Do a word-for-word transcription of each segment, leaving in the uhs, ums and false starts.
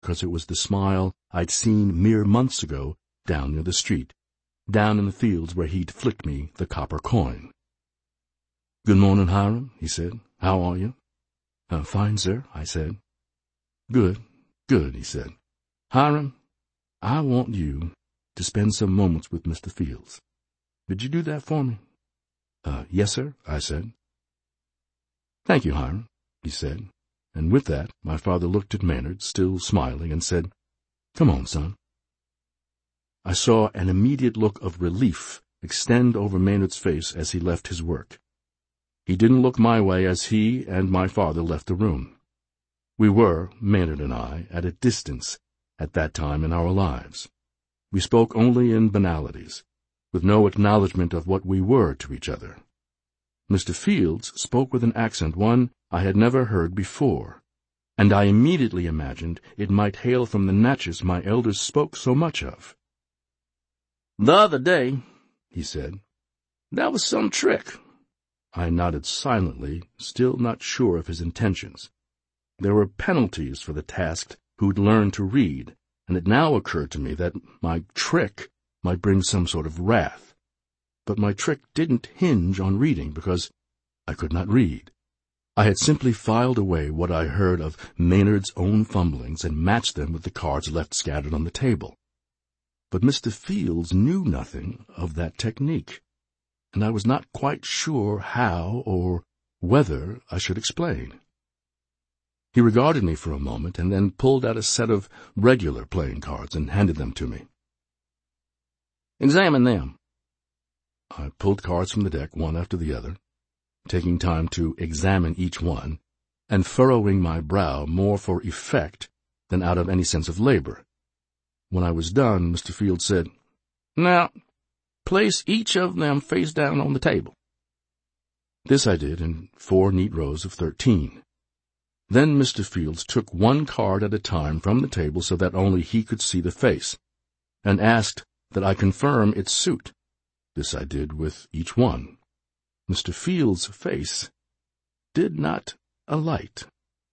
because it was the smile I'd seen mere months ago down near the street, down in the fields where he'd flicked me the copper coin. "Good morning, Hiram," he said. "How are you?" Uh, fine, sir, I said. Good, good, he said. "Hiram, I want you to spend some moments with Mister Fields. Would you do that for me?" Uh, yes, sir, I said. "Thank you, Hiram," he said, and with that my father looked at Maynard, still smiling, and said, "Come on, son." I saw an immediate look of relief extend over Maynard's face as he left his work. He didn't look my way as he and my father left the room. We were, Maynard and I, at a distance at that time in our lives. We spoke only in banalities, with no acknowledgment of what we were to each other. Mister Fields spoke with an accent, one I had never heard before, and I immediately imagined it might hail from the Natchez my elders spoke so much of. "The other day," he said, "that was some trick." I nodded silently, still not sure of his intentions. There were penalties for the tasked who'd learned to read, and it now occurred to me that my trick might bring some sort of wrath. But my trick didn't hinge on reading, because I could not read. I had simply filed away what I heard of Maynard's own fumblings and matched them with the cards left scattered on the table. But Mister Fields knew nothing of that technique, and I was not quite sure how or whether I should explain. He regarded me for a moment and then pulled out a set of regular playing cards and handed them to me. "Examine them." I pulled cards from the deck one after the other, taking time to examine each one, and furrowing my brow more for effect than out of any sense of labor. When I was done, Mister Fields said, "Now, place each of them face down on the table." This I did in four neat rows of thirteen. Then Mister Fields took one card at a time from the table so that only he could see the face, and asked that I confirm its suit. This I did with each one. Mister Fields' face did not alight.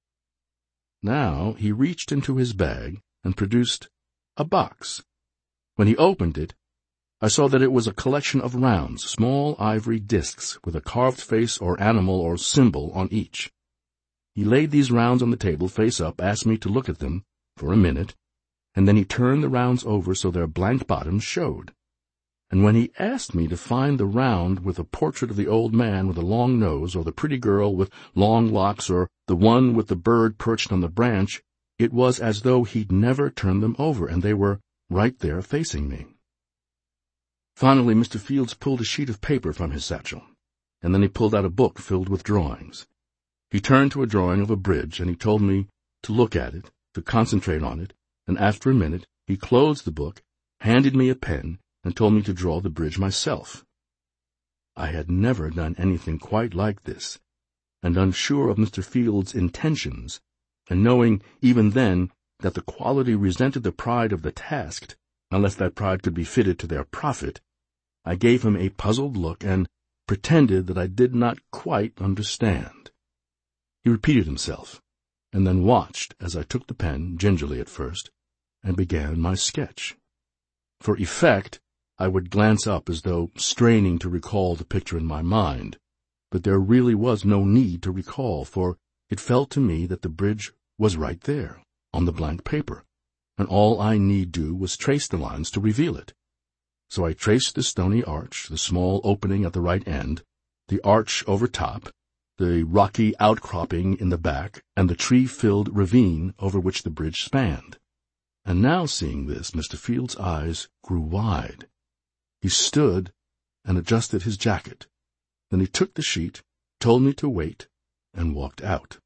Now he reached into his bag and produced a box. When he opened it, I saw that it was a collection of rounds, small ivory discs with a carved face or animal or symbol on each. He laid these rounds on the table face up, asked me to look at them for a minute, and then he turned the rounds over so their blank bottoms showed. And when he asked me to find the round with a portrait of the old man with a long nose, or the pretty girl with long locks, or the one with the bird perched on the branch, it was as though he'd never turned them over, and they were right there facing me. Finally, Mister Fields pulled a sheet of paper from his satchel, and then he pulled out a book filled with drawings. He turned to a drawing of a bridge, and he told me to look at it, to concentrate on it, and after a minute he closed the book, handed me a pen, and told me to draw the bridge myself. I had never done anything quite like this, and unsure of Mister Fields' intentions, and knowing even then that the quality resented the pride of the tasked, unless that pride could be fitted to their profit, I gave him a puzzled look and pretended that I did not quite understand. He repeated himself, and then watched as I took the pen, gingerly at first, and began my sketch. For effect, I would glance up as though straining to recall the picture in my mind, but there really was no need to recall, for it felt to me that the bridge was right there, on the blank paper, and all I need do was trace the lines to reveal it. So I traced the stony arch, the small opening at the right end, the arch over top, the rocky outcropping in the back, and the tree-filled ravine over which the bridge spanned. And now, seeing this, Mister Fields' eyes grew wide. He stood and adjusted his jacket. Then he took the sheet, told me to wait, and walked out.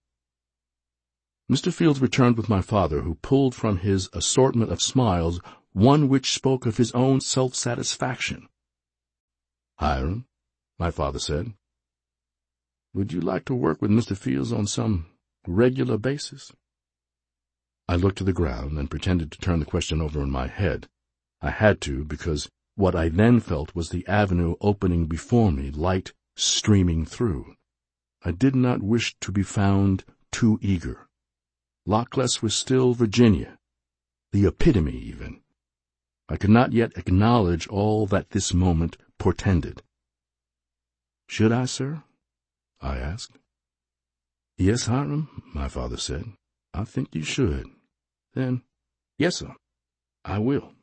Mister Fields returned with my father, who pulled from his assortment of smiles one which spoke of his own self-satisfaction. "Hiram," my father said, "would you like to work with Mister Fields on some regular basis?" I looked to the ground and pretended to turn the question over in my head. I had to, because what I then felt was the avenue opening before me, light streaming through. I did not wish to be found too eager. Loch Less was still Virginia, the epitome even. I could not yet acknowledge all that this moment portended. "Should I, sir?" I asked. "Yes, Hiram," my father said. "I think you should." "Then, yes, sir, I will."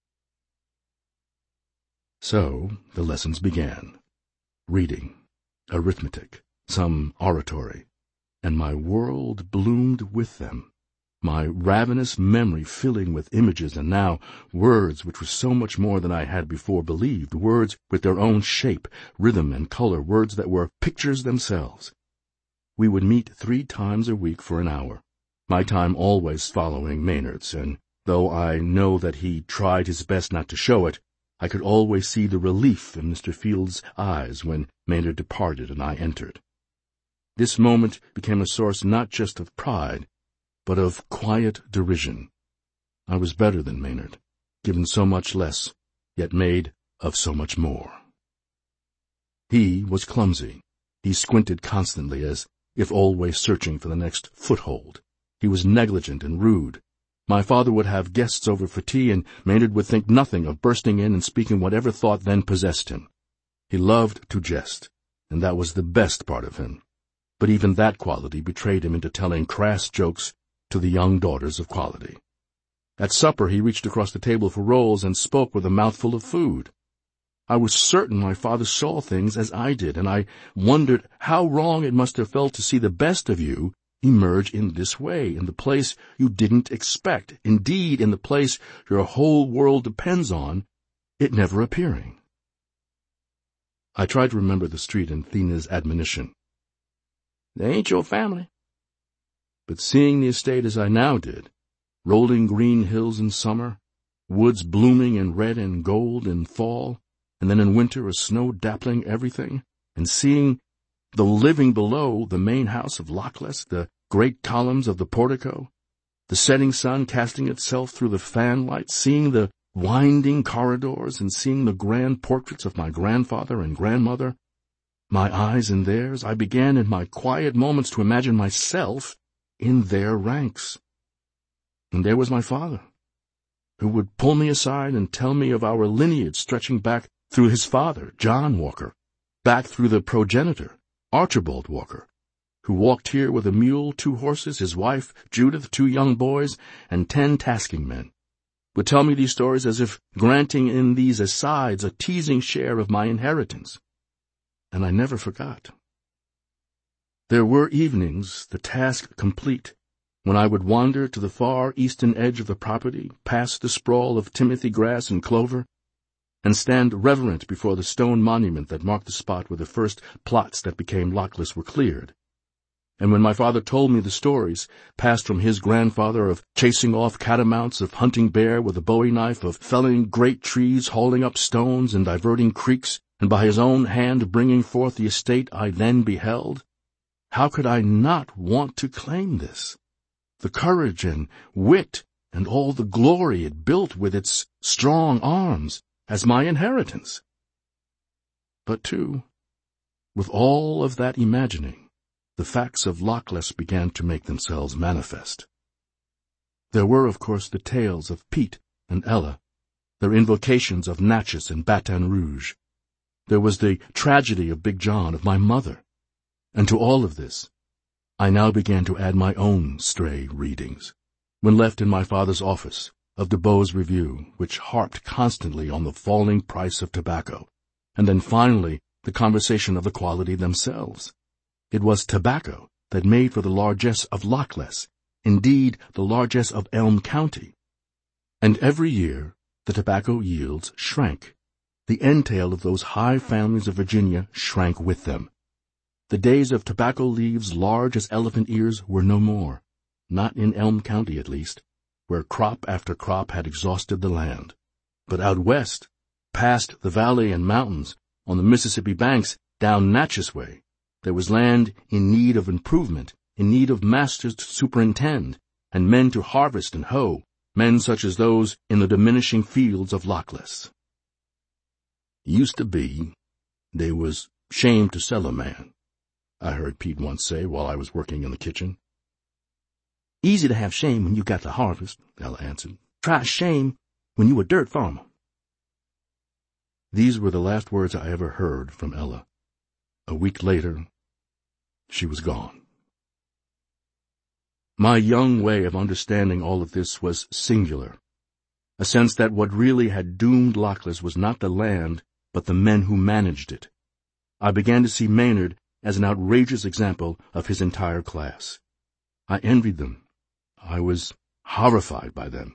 So the lessons began. Reading, arithmetic, some oratory, and my world bloomed with them, my ravenous memory filling with images, and now words which were so much more than I had before believed, words with their own shape, rhythm, and color, words that were pictures themselves. We would meet three times a week for an hour, my time always following Maynard's, and though I know that he tried his best not to show it, I could always see the relief in Mister Field's eyes when Maynard departed and I entered. This moment became a source not just of pride, but of quiet derision. I was better than Maynard, given so much less, yet made of so much more. He was clumsy. He squinted constantly, as if always searching for the next foothold. He was negligent and rude. My father would have guests over for tea, and Maynard would think nothing of bursting in and speaking whatever thought then possessed him. He loved to jest, and that was the best part of him. But even that quality betrayed him into telling crass jokes to the young daughters of quality. At supper he reached across the table for rolls and spoke with a mouthful of food. I was certain my father saw things as I did, and I wondered how wrong it must have felt to see the best of you emerge in this way, in the place you didn't expect, indeed in the place your whole world depends on, it never appearing. I tried to remember the street and Thena's admonition. "They ain't your family." But seeing the estate as I now did, rolling green hills in summer, woods blooming in red and gold in fall, and then in winter a snow dappling everything, and seeing the living below the main house of Lochless, the great columns of the portico, the setting sun casting itself through the fanlight, seeing the winding corridors, and seeing the grand portraits of my grandfather and grandmother, my eyes in theirs, I began in my quiet moments to imagine myself in their ranks. And there was my father, who would pull me aside and tell me of our lineage stretching back through his father, John Walker, back through the progenitor, Archibald Walker, who walked here with a mule, two horses, his wife, Judith, two young boys, and ten tasking men, would tell me these stories as if granting in these asides a teasing share of my inheritance. And I never forgot. There were evenings, the task complete, when I would wander to the far eastern edge of the property, past the sprawl of timothy grass and clover, and stand reverent before the stone monument that marked the spot where the first plots that became Lochless were cleared. And when my father told me the stories, passed from his grandfather of chasing off catamounts, of hunting bear with a bowie knife, of felling great trees, hauling up stones, and diverting creeks, and by his own hand bringing forth the estate I then beheld, how could I not want to claim this? The courage and wit and all the glory it built with its strong arms, as my inheritance. But, too, with all of that imagining, the facts of Lochless began to make themselves manifest. There were, of course, the tales of Pete and Ella, their invocations of Natchez and Baton Rouge. There was the tragedy of Big John, of my mother. And to all of this, I now began to add my own stray readings. When left in my father's office, of DeBow's Review, which harped constantly on the falling price of tobacco, and then finally the conversation of the quality themselves. It was tobacco that made for the largesse of Lochless, indeed the largesse of Elm County. And every year the tobacco yields shrank. The entail of those high families of Virginia shrank with them. The days of tobacco leaves large as elephant ears were no more, not in Elm County at least, where crop after crop had exhausted the land. But out west, past the valley and mountains, on the Mississippi banks, down Natchez way, there was land in need of improvement, in need of masters to superintend, and men to harvest and hoe, men such as those in the diminishing fields of Lochless. Used to be, they was shame to sell a man, I heard Pete once say while I was working in the kitchen. Easy to have shame when you got to harvest, Ella answered. Try shame when you a dirt farmer." These were the last words I ever heard from Ella. A week later, she was gone. My young way of understanding all of this was singular, a sense that what really had doomed Lochless was not the land, but the men who managed it. I began to see Maynard as an outrageous example of his entire class. I envied them. I was horrified by them.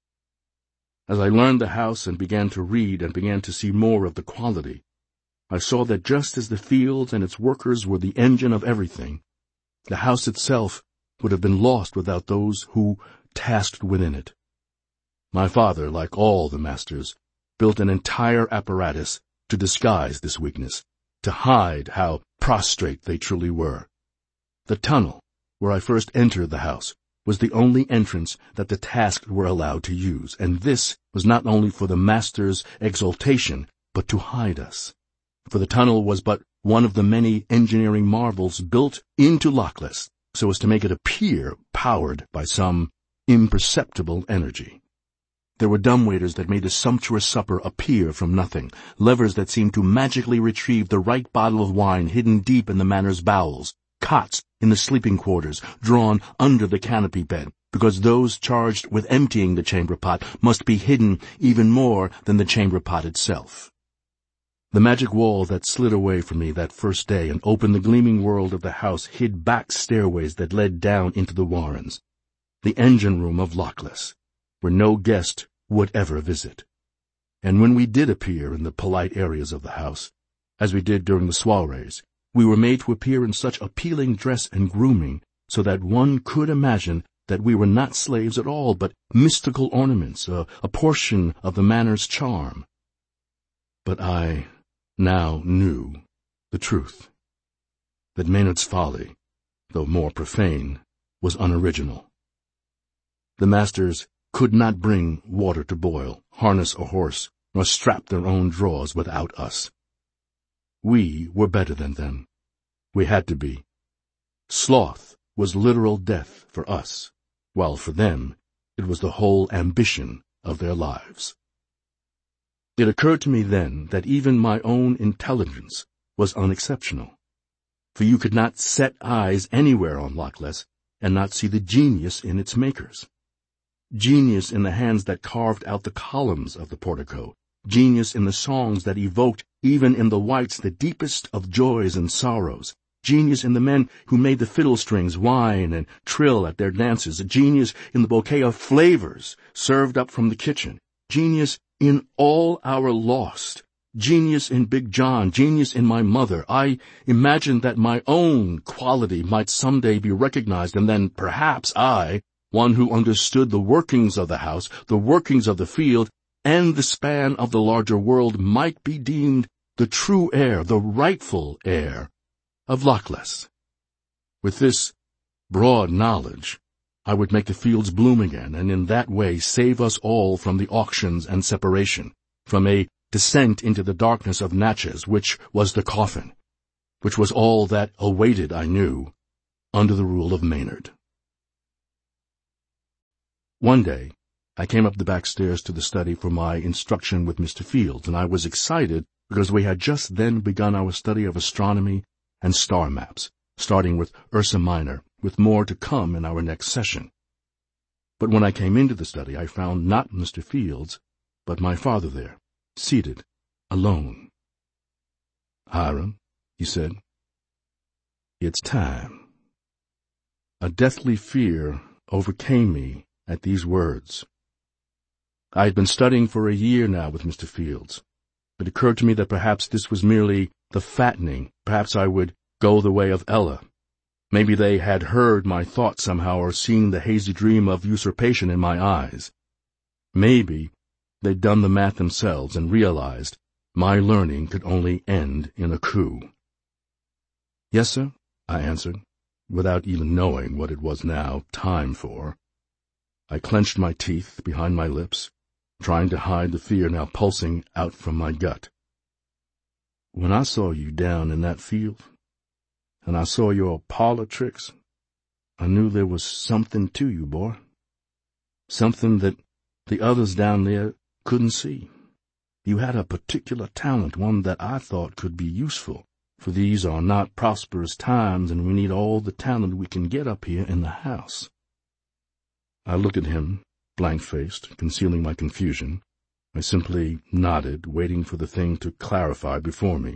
As I learned the house and began to read and began to see more of the quality, I saw that just as the fields and its workers were the engine of everything, the house itself would have been lost without those who tasked within it. My father, like all the masters, built an entire apparatus to disguise this weakness, to hide how prostrate they truly were. The tunnel, where I first entered the house, was the only entrance that the tasked were allowed to use, and this was not only for the master's exaltation, but to hide us. For the tunnel was but one of the many engineering marvels built into Lochless, so as to make it appear powered by some imperceptible energy. There were dumbwaiters that made the sumptuous supper appear from nothing, levers that seemed to magically retrieve the right bottle of wine hidden deep in the manor's bowels, cots in the sleeping quarters drawn under the canopy bed, because those charged with emptying the chamber pot must be hidden even more than the chamber pot itself. The magic wall that slid away from me that first day and opened the gleaming world of the house hid back stairways that led down into the warrens, the engine room of Lochless, where no guest would ever visit. And when we did appear in the polite areas of the house, as we did during the soirees, we were made to appear in such appealing dress and grooming so that one could imagine that we were not slaves at all, but mystical ornaments, a, a portion of the manor's charm. But I now knew the truth, that Maynard's folly, though more profane, was unoriginal. The masters could not bring water to boil, harness a horse, nor strap their own drawers without us. We were better than them. We had to be. Sloth was literal death for us, while for them it was the whole ambition of their lives. It occurred to me then that even my own intelligence was unexceptional, for you could not set eyes anywhere on Lochless and not see the genius in its makers. Genius in the hands that carved out the columns of the portico, genius in the songs that evoked even in the whites the deepest of joys and sorrows, genius in the men who made the fiddle strings whine and trill at their dances, a genius in the bouquet of flavors served up from the kitchen, genius in all our lost, genius in Big John, genius in my mother. I imagined that my own quality might someday be recognized, and then perhaps I, one who understood the workings of the house, the workings of the field, and the span of the larger world, might be deemed the true heir, the rightful heir of Lochless. With this broad knowledge, I would make the fields bloom again, and in that way save us all from the auctions and separation, from a descent into the darkness of Natchez, which was the coffin, which was all that awaited, I knew, under the rule of Maynard. One day, I came up the back stairs to the study for my instruction with Mister Fields, and I was excited because we had just then begun our study of astronomy and star maps, starting with Ursa Minor, with more to come in our next session. But when I came into the study, I found not Mister Fields, but my father there, seated, alone. "Hiram," he said, "it's time." A deathly fear overcame me at these words. I had been studying for a year now with Mister Fields. It occurred to me that perhaps this was merely the fattening. Perhaps I would go the way of Ella. Maybe they had heard my thoughts somehow or seen the hazy dream of usurpation in my eyes. Maybe they'd done the math themselves and realized my learning could only end in a coup. "Yes, sir," I answered, without even knowing what it was now time for. I clenched my teeth behind my lips, trying to hide the fear now pulsing out from my gut. "When I saw you down in that field, and I saw your parlor tricks, I knew there was something to you, boy. Something that the others down there couldn't see. You had a particular talent, one that I thought could be useful, for these are not prosperous times, and we need all the talent we can get up here in the house." I looked at him, blank-faced, concealing my confusion. I simply nodded, waiting for the thing to clarify before me.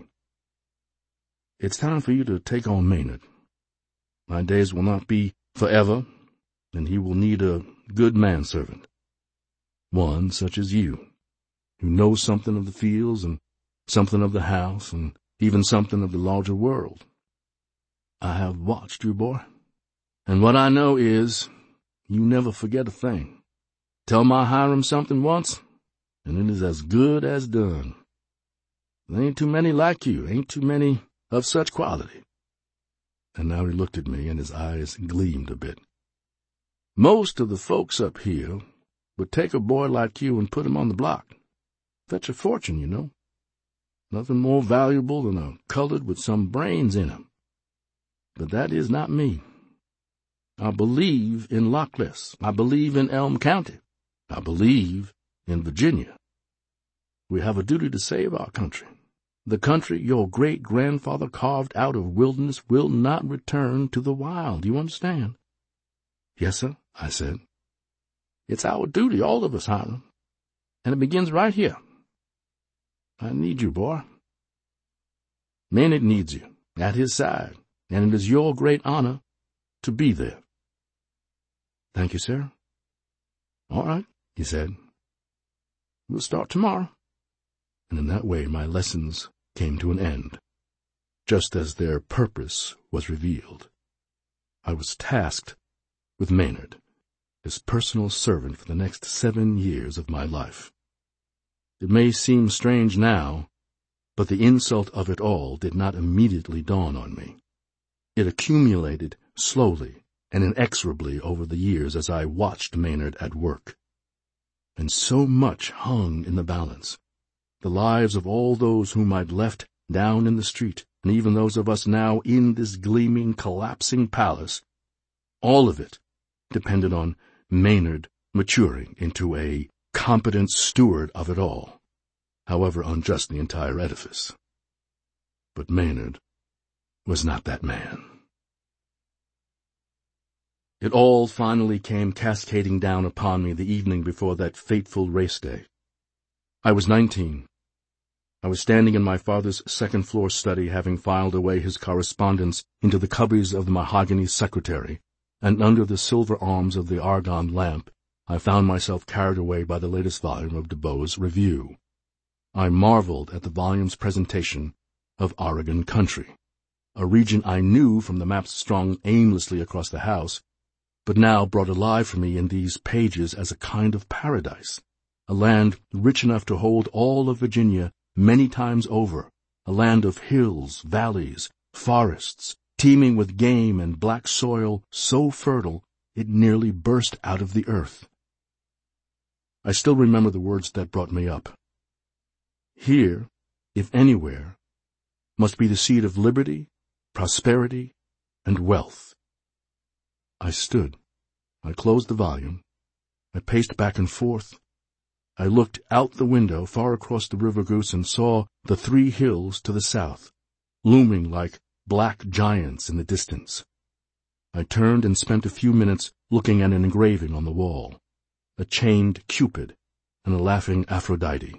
"It's time for you to take on Maynard. My days will not be forever, and he will need a good manservant, one such as you, who knows something of the fields and something of the house and even something of the larger world. I have watched you, boy, and what I know is you never forget a thing. Tell my Hiram something once, and it is as good as done. There ain't too many like you, ain't too many of such quality." And now he looked at me, and his eyes gleamed a bit. "Most of the folks up here would take a boy like you and put him on the block. Fetch a fortune, you know. Nothing more valuable than a colored with some brains in him. But that is not me. I believe in Lockless. I believe in Elm County. I believe in Virginia. We have a duty to save our country. The country your great-grandfather carved out of wilderness will not return to the wild. You understand?" "Yes, sir," I said. "It's our duty, all of us, Hiram, and it begins right here. I need you, boy. Maynard needs you, at his side, and it is your great honor to be there." "Thank you, sir." "All right," he said. "We'll start tomorrow." And in that way my lessons came to an end, just as their purpose was revealed. I was tasked with Maynard, his personal servant for the next seven years of my life. It may seem strange now, but the insult of it all did not immediately dawn on me. It accumulated slowly and inexorably over the years as I watched Maynard at work. And so much hung in the balance. The lives of all those whom I'd left down in the street, and even those of us now in this gleaming, collapsing palace, all of it depended on Maynard maturing into a competent steward of it all, however unjust the entire edifice. But Maynard was not that man. It all finally came cascading down upon me the evening before that fateful race day. I was nineteen. I was standing in my father's second-floor study, having filed away his correspondence into the cubbies of the mahogany secretary, and under the silver arms of the argon lamp I found myself carried away by the latest volume of DeBow's Review. I marveled at the volume's presentation of Oregon country, a region I knew from the maps strung aimlessly across the house, but now brought alive for me in these pages as a kind of paradise, a land rich enough to hold all of Virginia many times over, a land of hills, valleys, forests, teeming with game and black soil so fertile it nearly burst out of the earth. I still remember the words that brought me up. Here, if anywhere, must be the seed of liberty, prosperity, and wealth. I stood. I closed the volume. I paced back and forth. I looked out the window far across the River Goose and saw the three hills to the south, looming like black giants in the distance. I turned and spent a few minutes looking at an engraving on the wall, a chained Cupid and a laughing Aphrodite.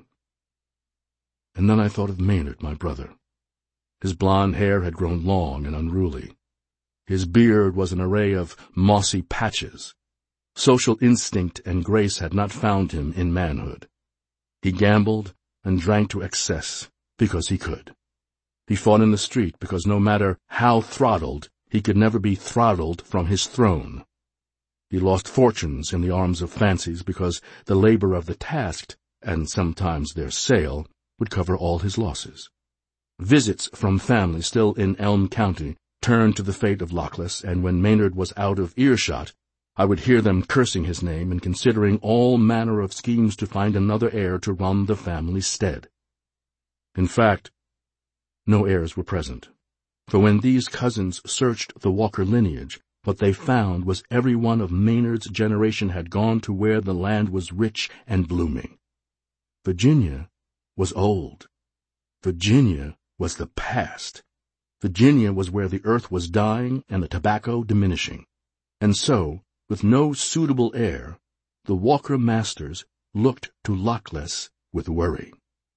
And then I thought of Maynard, my brother. His blond hair had grown long and unruly. His beard was an array of mossy patches. Social instinct and grace had not found him in manhood. He gambled and drank to excess because he could. He fought in the street because no matter how throttled, he could never be throttled from his throne. He lost fortunes in the arms of fancies because the labor of the tasked, and sometimes their sale, would cover all his losses. Visits from family still in Elm County turned to the fate of Lockless, and when Maynard was out of earshot, I would hear them cursing his name and considering all manner of schemes to find another heir to run the family's stead. In fact, no heirs were present, for when these cousins searched the Walker lineage, what they found was every one of Maynard's generation had gone to where the land was rich and blooming. Virginia was old. Virginia was the past. Virginia was where the earth was dying and the tobacco diminishing. And so, with no suitable heir, the Walker Masters looked to Lochless with worry.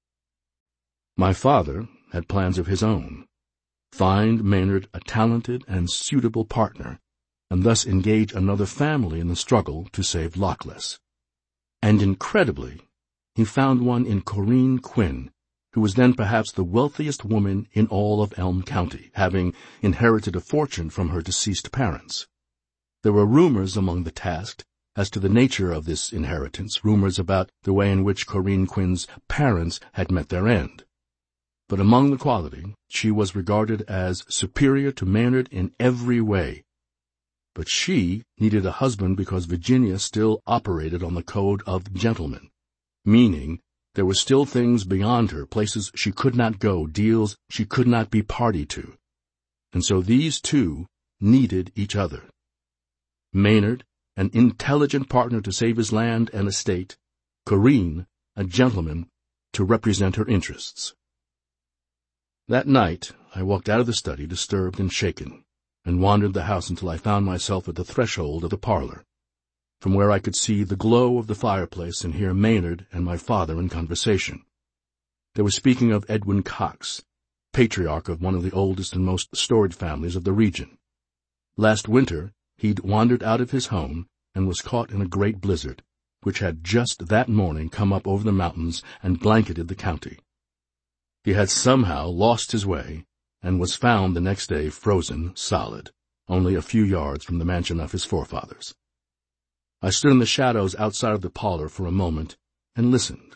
My father had plans of his own. Find Maynard a talented and suitable partner, and thus engage another family in the struggle to save Lochless. And incredibly, he found one in Corinne Quinn, who was then perhaps the wealthiest woman in all of Elm County, having inherited a fortune from her deceased parents. There were rumors among the tasked as to the nature of this inheritance, rumors about the way in which Corinne Quinn's parents had met their end. But among the quality, she was regarded as superior to Maynard in every way. But she needed a husband because Virginia still operated on the code of gentlemen, meaning there were still things beyond her, places she could not go, deals she could not be party to. And so these two needed each other. Maynard, an intelligent partner to save his land and estate, Corinne, a gentleman to represent her interests. That night I walked out of the study disturbed and shaken, and wandered the house until I found myself at the threshold of the parlor, from where I could see the glow of the fireplace and hear Maynard and my father in conversation. They were speaking of Edwin Cox, patriarch of one of the oldest and most storied families of the region. Last winter he'd wandered out of his home and was caught in a great blizzard, which had just that morning come up over the mountains and blanketed the county. He had somehow lost his way, and was found the next day frozen solid, only a few yards from the mansion of his forefathers. I stood in the shadows outside of the parlor for a moment and listened.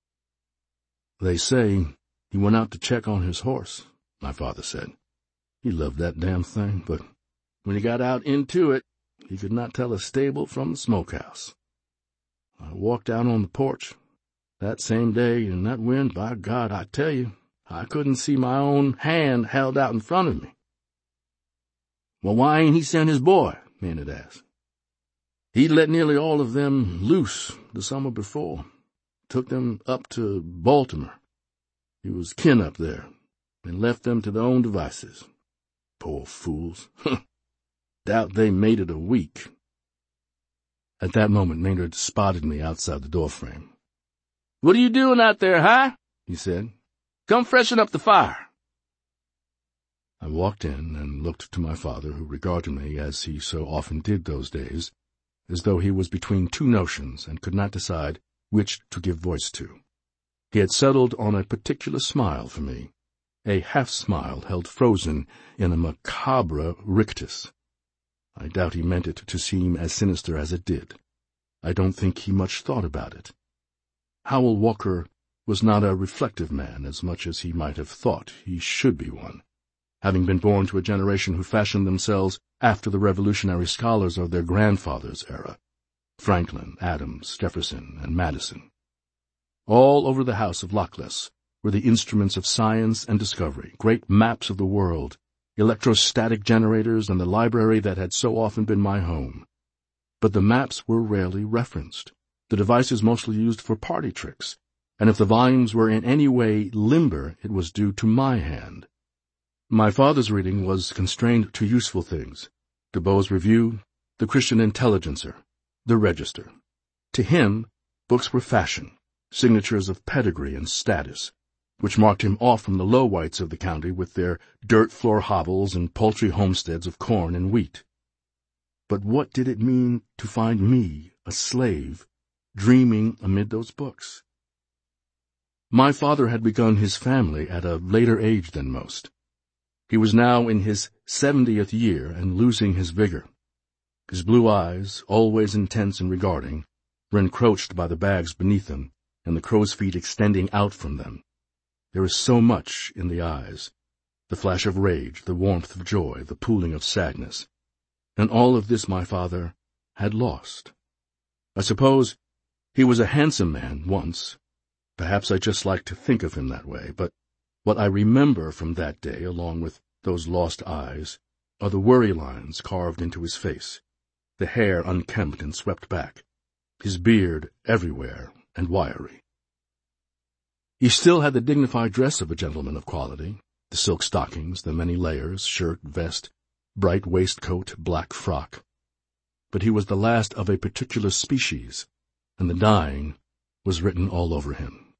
"They say he went out to check on his horse," my father said. "He loved that damn thing, but when he got out into it, he could not tell a stable from the smokehouse. I walked out on the porch that same day in that wind. By God, I tell you, I couldn't see my own hand held out in front of me." "Well, why ain't he sent his boy?" Maynard asked. "He'd let nearly all of them loose the summer before. Took them up to Baltimore. He was kin up there, and left them to their own devices. Poor fools. Doubt they made it a week." At that moment Maynard spotted me outside the doorframe. "What are you doing out there, huh?" he said. "Come freshen up the fire." I walked in and looked to my father, who regarded me, as he so often did those days, as though he was between two notions and could not decide which to give voice to. He had settled on a particular smile for me, a half-smile held frozen in a macabre rictus. I doubt he meant it to seem as sinister as it did. I don't think he much thought about it. Howell Walker was not a reflective man as much as he might have thought he should be one, having been born to a generation who fashioned themselves after the revolutionary scholars of their grandfathers' era, Franklin, Adams, Jefferson, and Madison. All over the house of Lochless were the instruments of science and discovery, great maps of the world, electrostatic generators, and the library that had so often been my home. But the maps were rarely referenced, the devices mostly used for party tricks, and if the volumes were in any way limber, it was due to my hand. My father's reading was constrained to useful things: DeBow's Review, the Christian Intelligencer, the Register. To him, books were fashion, signatures of pedigree and status, which marked him off from the low whites of the county with their dirt-floor hovels and paltry homesteads of corn and wheat. But what did it mean to find me, a slave, dreaming amid those books? My father had begun his family at a later age than most. He was now in his seventieth year and losing his vigor. His blue eyes, always intense and regarding, were encroached by the bags beneath them and the crow's feet extending out from them. There is so much in the eyes, the flash of rage, the warmth of joy, the pooling of sadness. And all of this my father had lost. I suppose he was a handsome man once. Perhaps I just like to think of him that way, but what I remember from that day, along with those lost eyes, are the worry lines carved into his face, the hair unkempt and swept back, his beard everywhere and wiry. He still had the dignified dress of a gentleman of quality, the silk stockings, the many layers, shirt, vest, bright waistcoat, black frock. But he was the last of a particular species, and the dying was written all over him.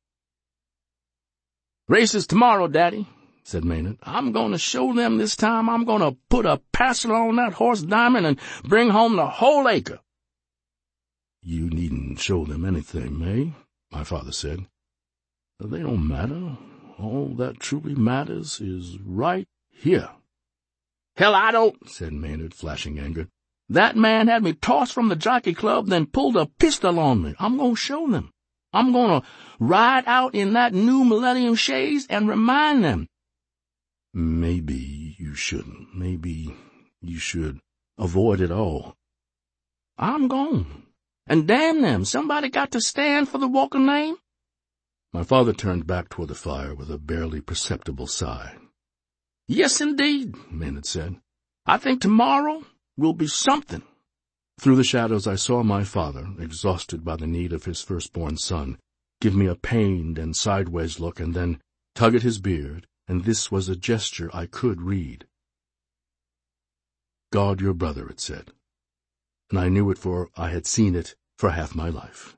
"Races tomorrow, Daddy," said Maynard. "I'm going to show them this time. I'm going to put a passel on that horse Diamond and bring home the whole acre." "You needn't show them anything, May," my father said. "They don't matter. All that truly matters is right here." "Hell, I don't," said Maynard, flashing anger. "That man had me tossed from the Jockey Club, then pulled a pistol on me. I'm going to show them. I'm going to ride out in that new Millennium chaise and remind them." "Maybe you shouldn't. Maybe you should avoid it all." "I'm gone. And damn them, somebody got to stand for the Walker name." My father turned back toward the fire with a barely perceptible sigh. "Yes, indeed," Maynard said. "I think tomorrow will be something." Through the shadows I saw my father, exhausted by the need of his firstborn son, give me a pained and sideways look and then tug at his beard, and this was a gesture I could read. "Guard your brother," it said, and I knew it, for I had seen it for half my life.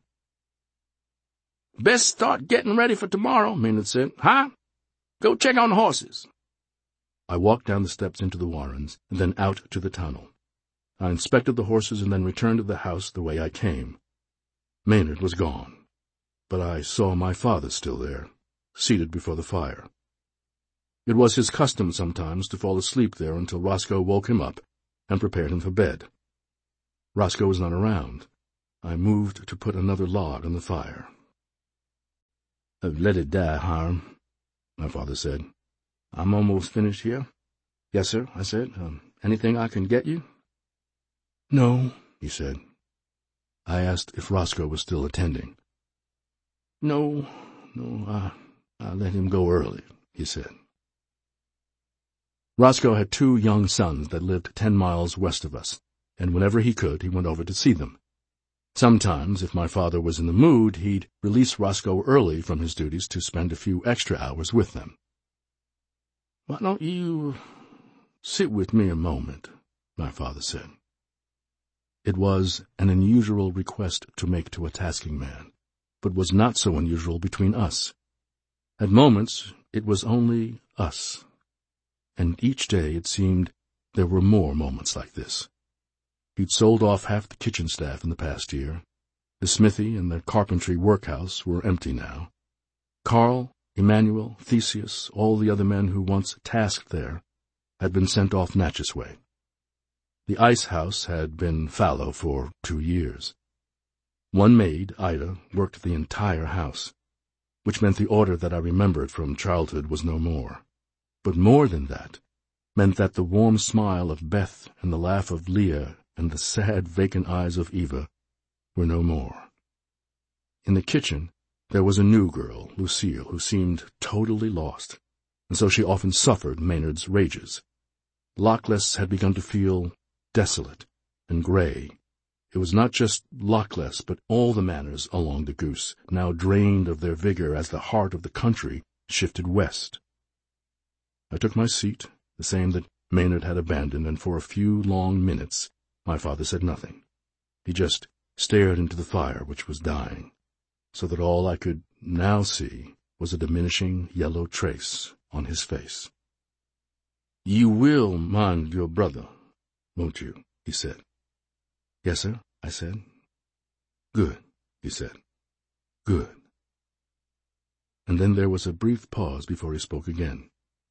"Best start getting ready for tomorrow," Maynard said. "Huh? Go check on the horses." I walked down the steps into the warrens, and then out to the tunnel. I inspected the horses and then returned to the house the way I came. Maynard was gone, but I saw my father still there, seated before the fire. It was his custom sometimes to fall asleep there until Roscoe woke him up and prepared him for bed. Roscoe was not around. I moved to put another log on the fire. "Let it die, Hiram," my father said. "I'm almost finished here." "Yes, sir," I said. Um, "anything I can get you?" "No," he said. I asked if Roscoe was still attending. No, no, I, I let him go early," he said. Roscoe had two young sons that lived ten miles west of us, and whenever he could, he went over to see them. Sometimes, if my father was in the mood, he'd release Roscoe early from his duties to spend a few extra hours with them. "Why don't you sit with me a moment?" my father said. It was an unusual request to make to a tasking man, but was not so unusual between us. At moments, it was only us, and each day it seemed there were more moments like this. He'd sold off half the kitchen staff in the past year. The smithy and the carpentry workhouse were empty now. Carl, Emmanuel, Theseus, all the other men who once tasked there, had been sent off Natchez way. The ice house had been fallow for two years. One maid, Ida, worked the entire house, which meant the order that I remembered from childhood was no more. But more than that, meant that the warm smile of Beth and the laugh of Leah and the sad, vacant eyes of Eva were no more. In the kitchen, there was a new girl, Lucille, who seemed totally lost, and so she often suffered Maynard's rages. Lockless had begun to feel desolate and gray. It was not just Lockless, but all the manors along the Goose, now drained of their vigor as the heart of the country shifted west. I took my seat, the same that Maynard had abandoned, and for a few long minutes my father said nothing. He just stared into the fire, which was dying, so that all I could now see was a diminishing yellow trace on his face. "You will mind your brother, won't you?" he said. "Yes, sir," I said. "Good," he said. "Good." And then there was a brief pause before he spoke again.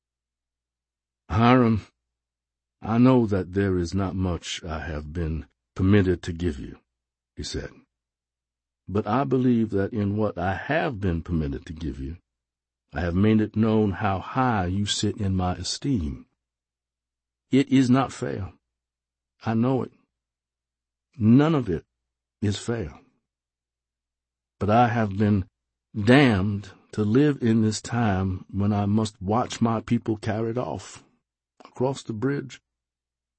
"Hiram, I know that there is not much I have been permitted to give you," he said. "But I believe that in what I have been permitted to give you, I have made it known how high you sit in my esteem. It is not fair. I know it. None of it is fair. But I have been damned to live in this time when I must watch my people carried off across the bridge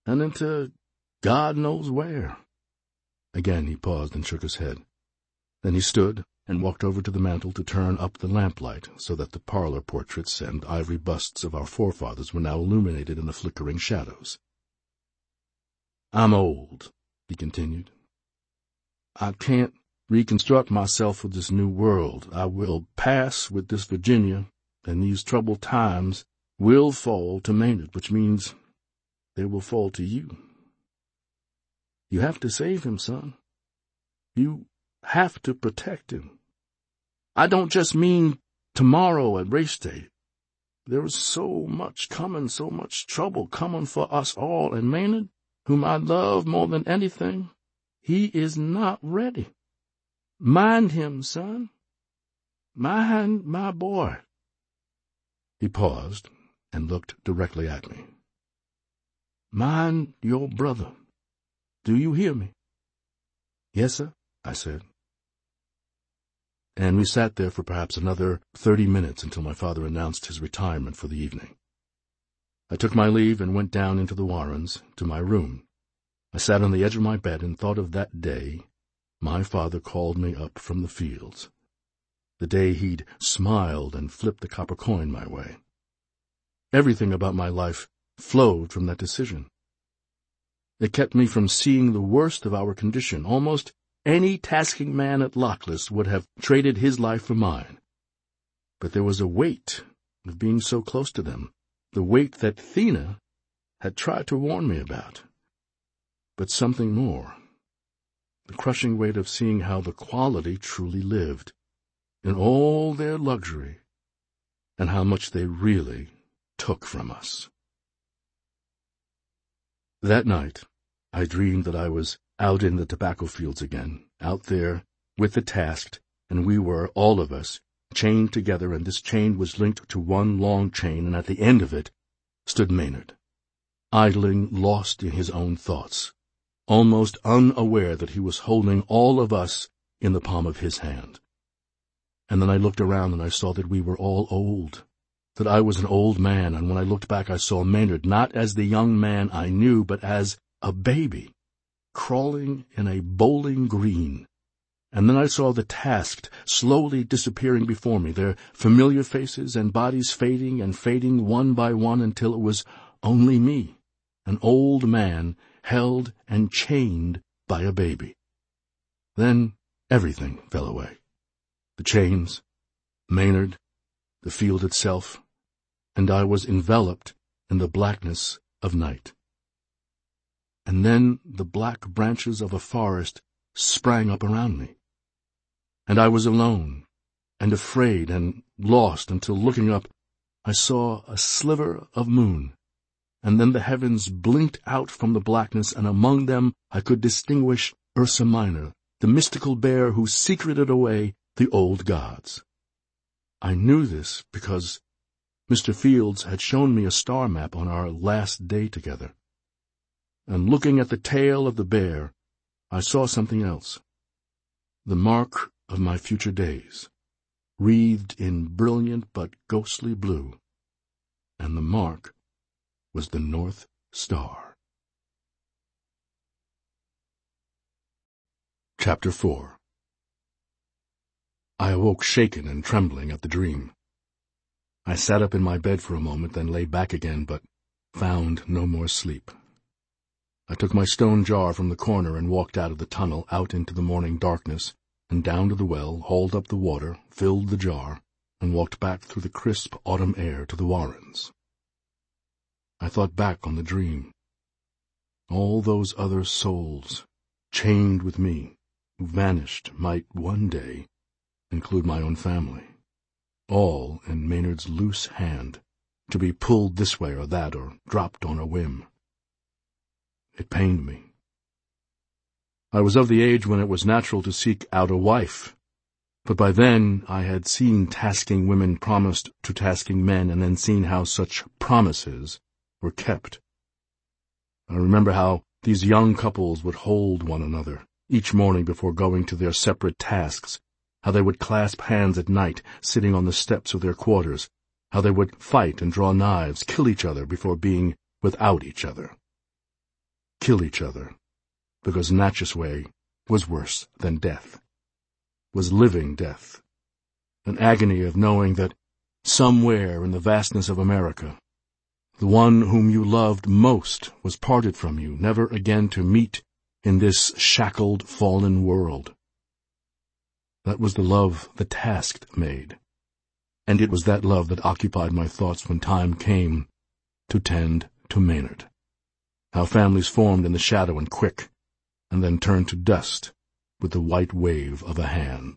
and into God knows where." Again he paused and shook his head. Then he stood and walked over to the mantel to turn up the lamplight so that the parlor portraits and ivory busts of our forefathers were now illuminated in the flickering shadows. "I'm old," he continued. "I can't reconstruct myself with this new world. I will pass with this Virginia, and these troubled times will fall to Maynard, which means they will fall to you. You have to save him, son. You have to protect him. I don't just mean tomorrow at race day. There is so much coming, so much trouble coming for us all, and Maynard, whom I love more than anything, he is not ready. Mind him, son. Mind my boy." He paused and looked directly at me. "Mind your brother. Do you hear me?" "Yes, sir," I said. And we sat there for perhaps another thirty minutes until my father announced his retirement for the evening. I took my leave and went down into the Warrens, to my room. I sat on the edge of my bed and thought of that day my father called me up from the fields, the day he'd smiled and flipped the copper coin my way. Everything about my life flowed from that decision. It kept me from seeing the worst of our condition. Almost any tasking man at Lochless would have traded his life for mine. But there was a weight of being so close to them, the weight that Thina had tried to warn me about. But something more, the crushing weight of seeing how the quality truly lived, in all their luxury, and how much they really took from us. That night, I dreamed that I was out in the tobacco fields again, out there with the tasked, and we were, all of us, chained together, and this chain was linked to one long chain, and at the end of it stood Maynard, idling, lost in his own thoughts, almost unaware that he was holding all of us in the palm of his hand. And then I looked around and I saw that we were all old, that I was an old man, and when I looked back I saw Maynard not as the young man I knew, but as a baby, crawling in a bowling green. And then I saw the tasked slowly disappearing before me, their familiar faces and bodies fading and fading one by one until it was only me, an old man held and chained by a baby. Then everything fell away. The chains, Maynard, the field itself, and I was enveloped in the blackness of night. And then the black branches of a forest sprang up around me, and I was alone and afraid and lost until, looking up, I saw a sliver of moon, and then the heavens blinked out from the blackness, and among them I could distinguish Ursa Minor, the mystical bear who secreted away the old gods. I knew this because Mister Fields had shown me a star map on our last day together. And looking at the tail of the bear, I saw something else. The mark of my future days, wreathed in brilliant but ghostly blue, and the mark was the North Star. Chapter four. I awoke shaken and trembling at the dream. I sat up in my bed for a moment, then lay back again, but found no more sleep. I took my stone jar from the corner and walked out of the tunnel, out into the morning darkness, and down to the well, hauled up the water, filled the jar, and walked back through the crisp autumn air to the Warrens. I thought back on the dream. All those other souls, chained with me, who vanished, might one day include my own family, all in Maynard's loose hand, to be pulled this way or that, or dropped on a whim. It pained me. I was of the age when it was natural to seek out a wife, but by then I had seen tasking women promised to tasking men, and then seen how such promises were kept. I remember how these young couples would hold one another each morning before going to their separate tasks, how they would clasp hands at night, sitting on the steps of their quarters, how they would fight and draw knives, kill each other before being without each other. kill each other, because Natchez Way was worse than death, was living death, an agony of knowing that somewhere in the vastness of America, the one whom you loved most was parted from you, never again to meet in this shackled, fallen world. That was the love the task made, and it was that love that occupied my thoughts when time came to tend to Maynard. How families formed in the shadow and quick, and then turned to dust with the white wave of a hand.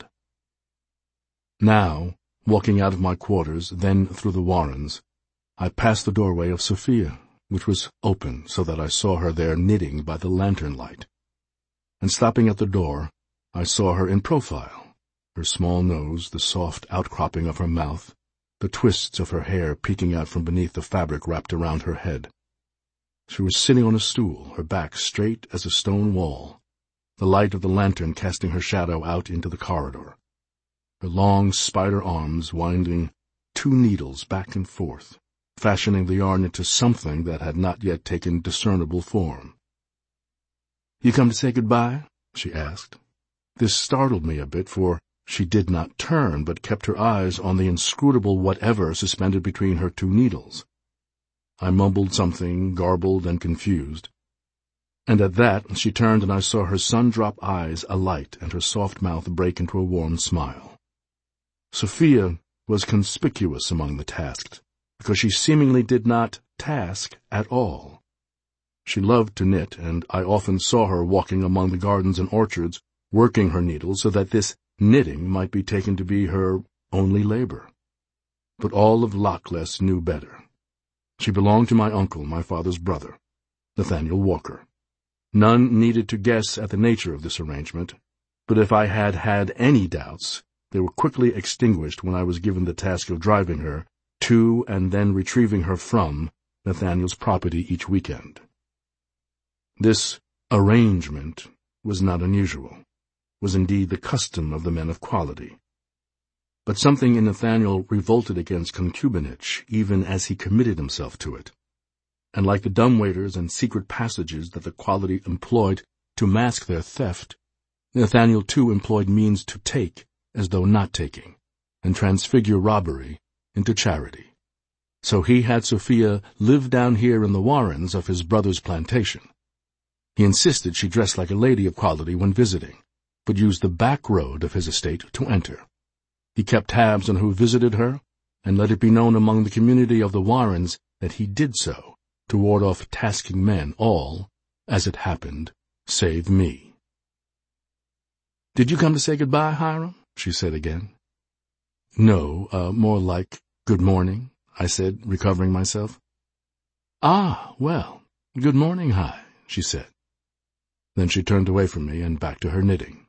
Now, walking out of my quarters, then through the Warrens, I passed the doorway of Sophia, which was open so that I saw her there knitting by the lantern light. And stopping at the door, I saw her in profile, her small nose, the soft outcropping of her mouth, the twists of her hair peeking out from beneath the fabric wrapped around her head. She was sitting on a stool, her back straight as a stone wall, the light of the lantern casting her shadow out into the corridor, her long spider arms winding two needles back and forth, fashioning the yarn into something that had not yet taken discernible form. "You come to say goodbye?" she asked. This startled me a bit, for she did not turn, but kept her eyes on the inscrutable whatever suspended between her two needles. I mumbled something, garbled and confused, and at that she turned and I saw her sun-drop eyes alight and her soft mouth break into a warm smile. Sophia was conspicuous among the tasked, because she seemingly did not task at all. She loved to knit, and I often saw her walking among the gardens and orchards, working her needles so that this knitting might be taken to be her only labor. But all of Lochless knew better. She belonged to my uncle, my father's brother, Nathaniel Walker. None needed to guess at the nature of this arrangement, but if I had had any doubts, they were quickly extinguished when I was given the task of driving her to and then retrieving her from Nathaniel's property each weekend. This arrangement was not unusual, was indeed the custom of the men of quality. But something in Nathaniel revolted against concubinage, even as he committed himself to it. And like the dumbwaiters and secret passages that the quality employed to mask their theft, Nathaniel too employed means to take as though not taking, and transfigure robbery into charity. So he had Sophia live down here in the Warrens of his brother's plantation. He insisted she dress like a lady of quality when visiting, but used the back road of his estate to enter. He kept tabs on who visited her, and let it be known among the community of the Warrens that he did so to ward off tasking men, all, as it happened, save me. "Did you come to say goodbye, Hiram?" she said again. "No, uh, more like good morning," I said, recovering myself. "Ah, well, good morning, Hi," she said. Then she turned away from me and back to her knitting.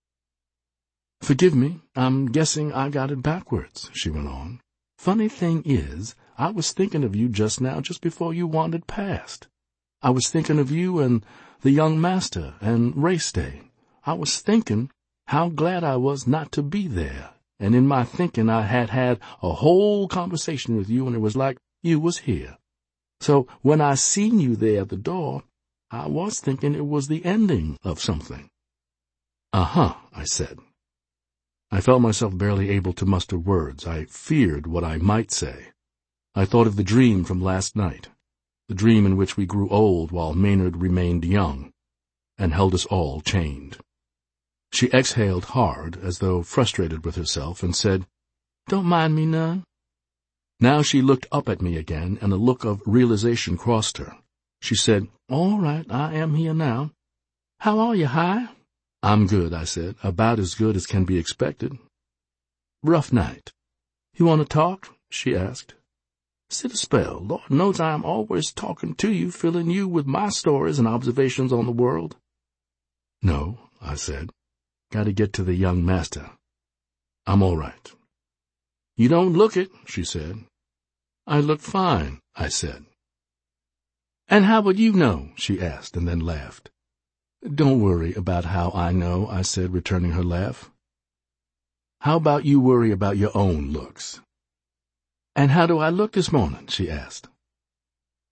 "Forgive me, I'm guessing I got it backwards," she went on. "Funny thing is, I was thinking of you just now, just before you wandered past. I was thinking of you and the young master and race day. I was thinking how glad I was not to be there, and in my thinking I had had a whole conversation with you, and it was like you was here. So when I seen you there at the door, I was thinking it was the ending of something." "Uh-huh," I said. I felt myself barely able to muster words. I feared what I might say. I thought of the dream from last night, the dream in which we grew old while Maynard remained young, and held us all chained. She exhaled hard, as though frustrated with herself, and said, "Don't mind me none." Now she looked up at me again, and a look of realization crossed her. She said, "All right, I am here now. How are you, Hi?" "I'm good," I said, "about as good as can be expected." "Rough night. You want to talk?" she asked. "Sit a spell. Lord knows I am always talking to you, filling you with my stories and observations on the world." "No," I said. "Got to get to the young master. I'm all right." "You don't look it," she said. "I look fine," I said. "And how would you know?" she asked, and then laughed. "Don't worry about how I know," I said, returning her laugh. "How about you worry about your own looks?" "And how do I look this morning?" she asked.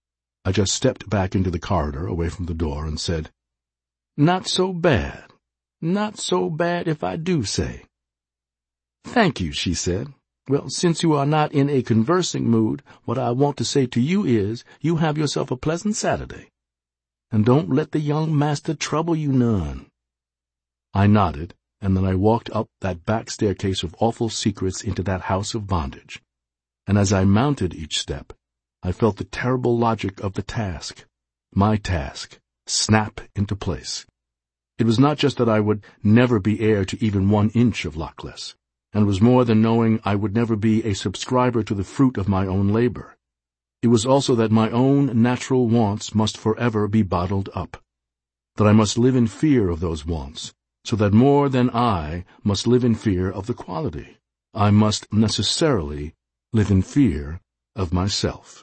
I just stepped back into the corridor away from the door and said, "Not so bad. Not so bad if I do say." "Thank you," she said. "Well, since you are not in a conversing mood, what I want to say to you is, you have yourself a pleasant Saturday. And don't let the young master trouble you none." I nodded, and then I walked up that back staircase of awful secrets into that house of bondage. And as I mounted each step, I felt the terrible logic of the task, my task, snap into place. It was not just that I would never be heir to even one inch of Lochless, and it was more than knowing I would never be a subscriber to the fruit of my own labor. It was also that my own natural wants must forever be bottled up, that I must live in fear of those wants, so that more than I must live in fear of the quality. I must necessarily live in fear of myself.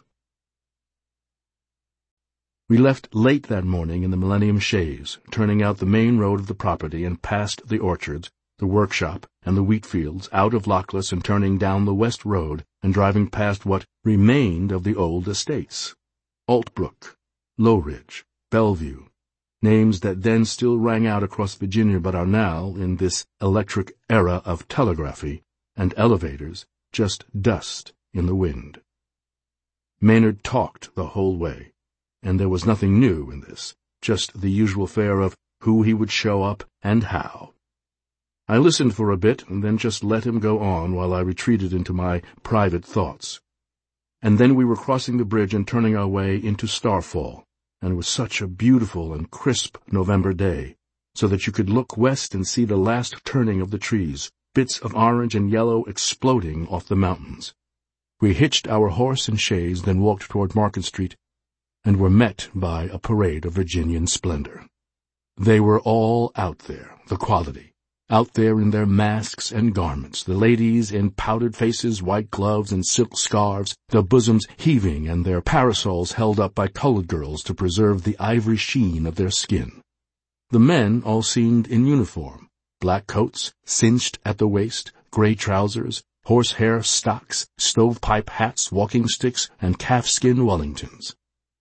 We left late that morning in the Millennium chaise, turning out the main road of the property and past the orchards, the workshop, and the wheat fields, out of Lochless and turning down the west road and driving past what remained of the old estates. Altbrook, Lowridge, Bellevue, names that then still rang out across Virginia but are now, in this electric era of telegraphy and elevators, just dust in the wind. Maynard talked the whole way, and there was nothing new in this, just the usual fare of who he would show up and how. I listened for a bit and then just let him go on while I retreated into my private thoughts. And then we were crossing the bridge and turning our way into Starfall, and it was such a beautiful and crisp November day, so that you could look west and see the last turning of the trees, bits of orange and yellow exploding off the mountains. We hitched our horse and chaise, then walked toward Market Street, and were met by a parade of Virginian splendor. They were all out there, the quality, out there in their masks and garments, the ladies in powdered faces, white gloves, and silk scarves, their bosoms heaving and their parasols held up by colored girls to preserve the ivory sheen of their skin. The men all seemed in uniform, black coats, cinched at the waist, gray trousers, horsehair stocks, stovepipe hats, walking sticks, and calfskin Wellingtons.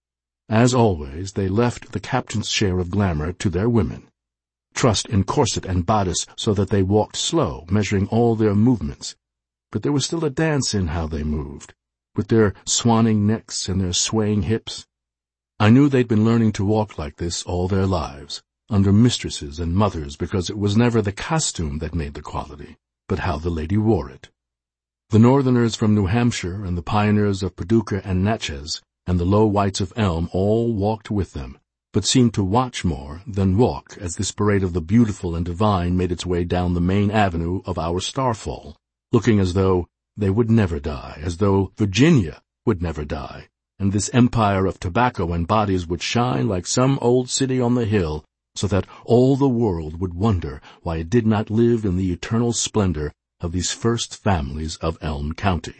As always, they left the captain's share of glamour to their women. Trust in corset and bodice so that they walked slow, measuring all their movements. But there was still a dance in how they moved, with their swanning necks and their swaying hips. I knew they'd been learning to walk like this all their lives, under mistresses and mothers, because it was never the costume that made the quality, but how the lady wore it. The Northerners from New Hampshire and the pioneers of Paducah and Natchez and the low whites of Elm all walked with them, but seemed to watch more than walk as this parade of the beautiful and divine made its way down the main avenue of our Starfall, looking as though they would never die, as though Virginia would never die, and this empire of tobacco and bodies would shine like some old city on the hill, so that all the world would wonder why it did not live in the eternal splendor of these first families of Elm County.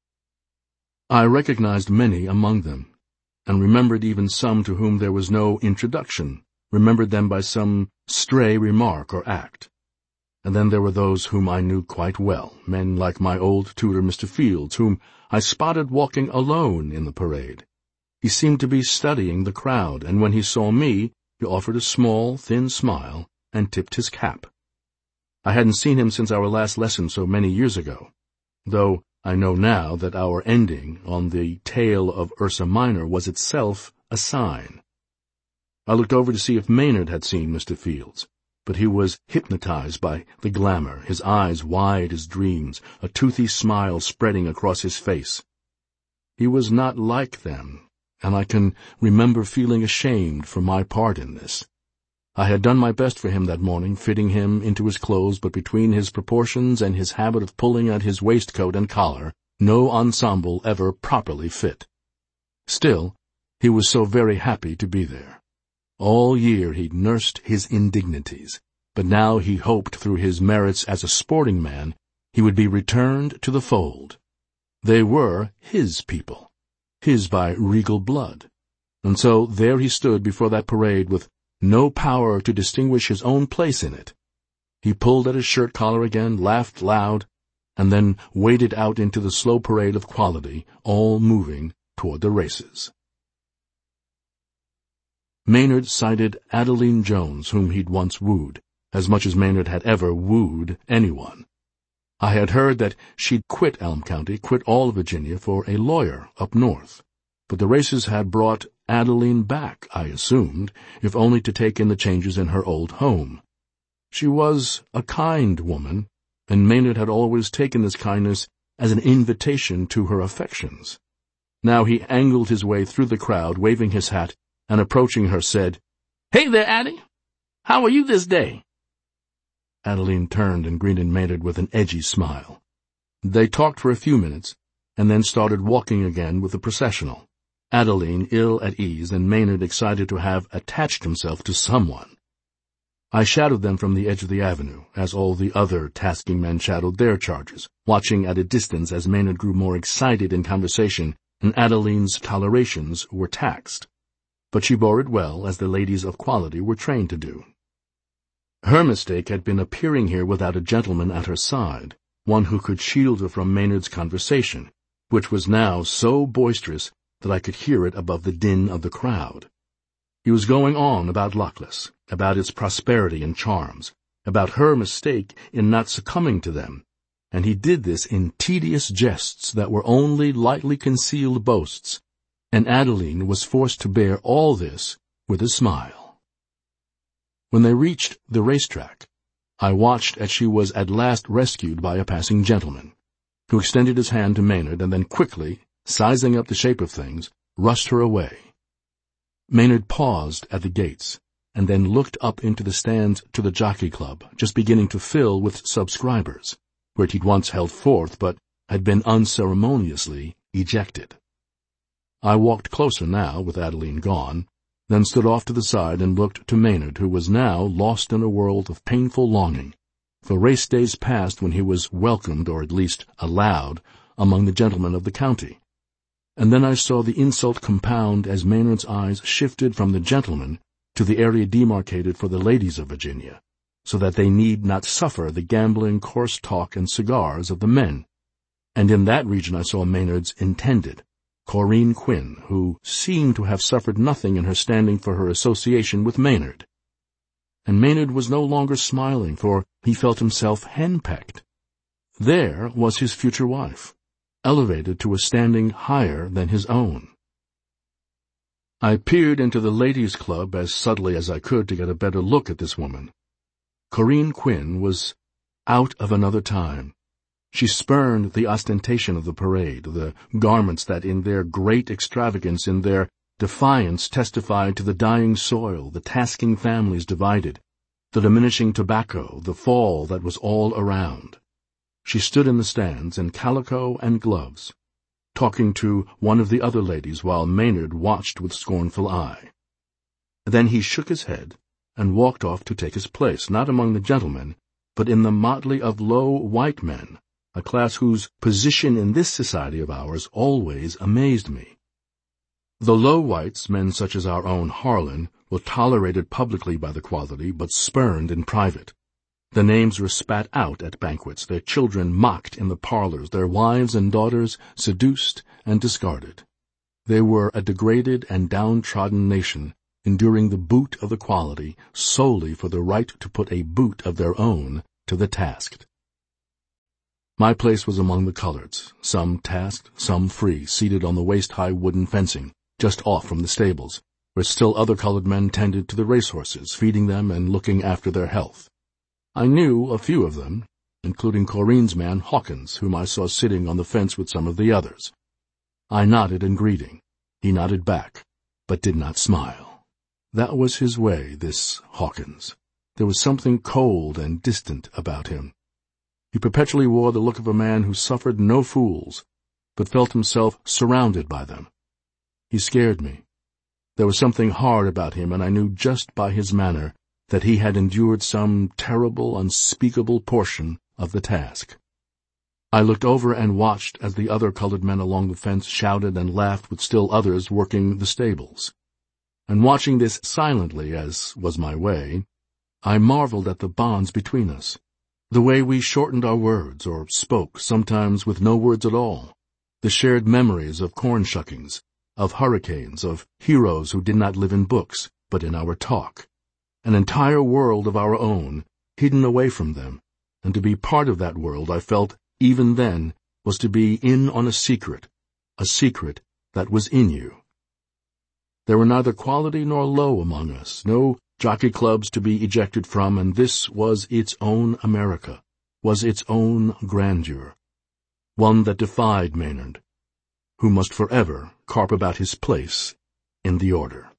I recognized many among them, and remembered even some to whom there was no introduction, remembered them by some stray remark or act. And then there were those whom I knew quite well, men like my old tutor Mister Fields, whom I spotted walking alone in the parade. He seemed to be studying the crowd, and when he saw me, he offered a small, thin smile and tipped his cap. I hadn't seen him since our last lesson so many years ago, though I know now that our ending on the tale of Ursa Minor was itself a sign. I looked over to see if Maynard had seen Mister Fields, but he was hypnotized by the glamour, his eyes wide as dreams, a toothy smile spreading across his face. He was not like them, and I can remember feeling ashamed for my part in this. I had done my best for him that morning, fitting him into his clothes, but between his proportions and his habit of pulling at his waistcoat and collar, no ensemble ever properly fit. Still, he was so very happy to be there. All year he'd nursed his indignities, but now he hoped through his merits as a sporting man he would be returned to the fold. They were his people, his by regal blood, and so there he stood before that parade with no power to distinguish his own place in it. He pulled at his shirt collar again, laughed loud, and then waded out into the slow parade of quality, all moving toward the races. Maynard cited Adeline Jones, whom he'd once wooed, as much as Maynard had ever wooed anyone. I had heard that she'd quit Elm County, quit all of Virginia, for a lawyer up north. But the races had brought Adeline back, I assumed, if only to take in the changes in her old home. She was a kind woman, and Maynard had always taken this kindness as an invitation to her affections. Now he angled his way through the crowd, waving his hat, and approaching her said, "Hey there, Addie! How are you this day?" Adeline turned and greeted Maynard with an edgy smile. They talked for a few minutes, and then started walking again with the processional, Adeline ill at ease and Maynard excited to have attached himself to someone. I shadowed them from the edge of the avenue, as all the other tasking men shadowed their charges, watching at a distance as Maynard grew more excited in conversation and Adeline's tolerations were taxed. But she bore it well, as the ladies of quality were trained to do. Her mistake had been appearing here without a gentleman at her side, one who could shield her from Maynard's conversation, which was now so boisterous that I could hear it above the din of the crowd. He was going on about Lochless, about its prosperity and charms, about her mistake in not succumbing to them, and he did this in tedious jests that were only lightly concealed boasts, and Adeline was forced to bear all this with a smile. When they reached the racetrack, I watched as she was at last rescued by a passing gentleman, who extended his hand to Maynard and then quickly, sizing up the shape of things, rushed her away. Maynard paused at the gates, and then looked up into the stands to the Jockey Club, just beginning to fill with subscribers, where he'd once held forth but had been unceremoniously ejected. I walked closer now, with Adeline gone, then stood off to the side and looked to Maynard, who was now lost in a world of painful longing, for race days past when he was welcomed, or at least allowed, among the gentlemen of the county. And then I saw the insult compound as Maynard's eyes shifted from the gentlemen to the area demarcated for the ladies of Virginia, so that they need not suffer the gambling, coarse talk, and cigars of the men. And in that region I saw Maynard's intended, Corinne Quinn, who seemed to have suffered nothing in her standing for her association with Maynard. And Maynard was no longer smiling, for he felt himself henpecked. There was his future wife, elevated to a standing higher than his own. I peered into the ladies' club as subtly as I could to get a better look at this woman. Corinne Quinn was out of another time. She spurned the ostentation of the parade, the garments that in their great extravagance, in their defiance, testified to the dying soil, the tasking families divided, the diminishing tobacco, the fall that was all around. She stood in the stands in calico and gloves, talking to one of the other ladies while Maynard watched with scornful eye. Then he shook his head and walked off to take his place, not among the gentlemen, but in the motley of low white men, a class whose position in this society of ours always amazed me. The low whites, men such as our own Harlan, were tolerated publicly by the quality, but spurned in private. The names were spat out at banquets, their children mocked in the parlors, their wives and daughters seduced and discarded. They were a degraded and downtrodden nation, enduring the boot of the quality solely for the right to put a boot of their own to the tasked. My place was among the coloreds, some tasked, some free, seated on the waist-high wooden fencing, just off from the stables, where still other colored men tended to the racehorses, feeding them and looking after their health. I knew a few of them, including Corinne's man Hawkins, whom I saw sitting on the fence with some of the others. I nodded in greeting. He nodded back, but did not smile. That was his way, this Hawkins. There was something cold and distant about him. He perpetually wore the look of a man who suffered no fools, but felt himself surrounded by them. He scared me. There was something hard about him, and I knew just by his manner that he had endured some terrible, unspeakable portion of the task. I looked over and watched as the other colored men along the fence shouted and laughed with still others working the stables. And watching this silently, as was my way, I marveled at the bonds between us, the way we shortened our words or spoke, sometimes with no words at all, the shared memories of corn-shuckings, of hurricanes, of heroes who did not live in books, but in our talk, an entire world of our own, hidden away from them, and to be part of that world, I felt, even then, was to be in on a secret, a secret that was in you. There were neither quality nor low among us, no jockey clubs to be ejected from, and this was its own America, was its own grandeur, one that defied Maynard, who must forever carp about his place in the order.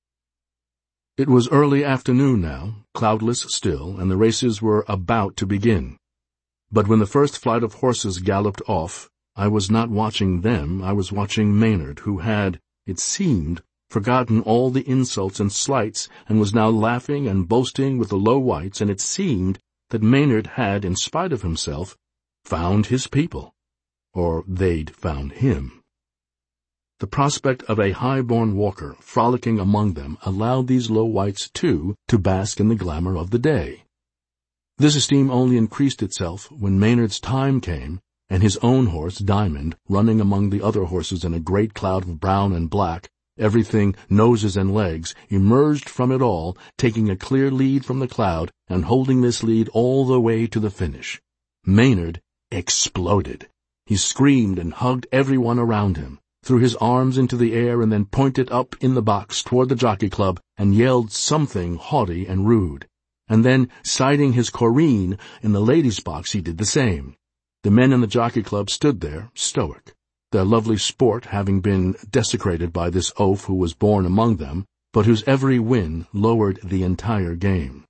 It was early afternoon now, cloudless still, and the races were about to begin. But when the first flight of horses galloped off, I was not watching them, I was watching Maynard, who had, it seemed, forgotten all the insults and slights, and was now laughing and boasting with the low whites, and it seemed that Maynard had, in spite of himself, found his people, or they'd found him. The prospect of a high-born walker frolicking among them allowed these low whites, too, to bask in the glamour of the day. This esteem only increased itself when Maynard's time came, and his own horse, Diamond, running among the other horses in a great cloud of brown and black, everything noses and legs, emerged from it all, taking a clear lead from the cloud and holding this lead all the way to the finish. Maynard exploded. He screamed and hugged everyone around him, threw his arms into the air and then pointed up in the box toward the Jockey Club and yelled something haughty and rude. And then, sighting his Corinne in the ladies' box, he did the same. The men in the Jockey Club stood there, stoic, their lovely sport having been desecrated by this oaf who was born among them, but whose every win lowered the entire game.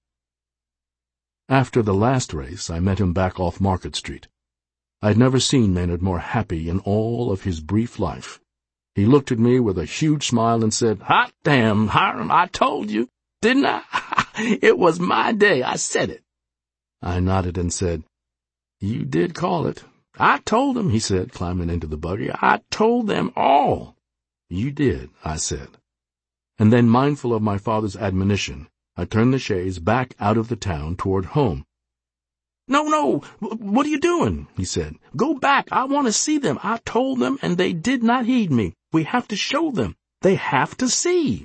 After the last race, I met him back off Market Street. I had never seen Maynard more happy in all of his brief life. He looked at me with a huge smile and said, "Hot damn, Hiram, I told you, didn't I? It was my day, I said it." I nodded and said, "You did call it." "I told them," he said, climbing into the buggy. "I told them all." "You did," I said. And then, mindful of my father's admonition, I turned the chaise back out of the town toward home. "No, no, what are you doing?" he said. "Go back, I want to see them. I told them, and they did not heed me. We have to show them. They have to see."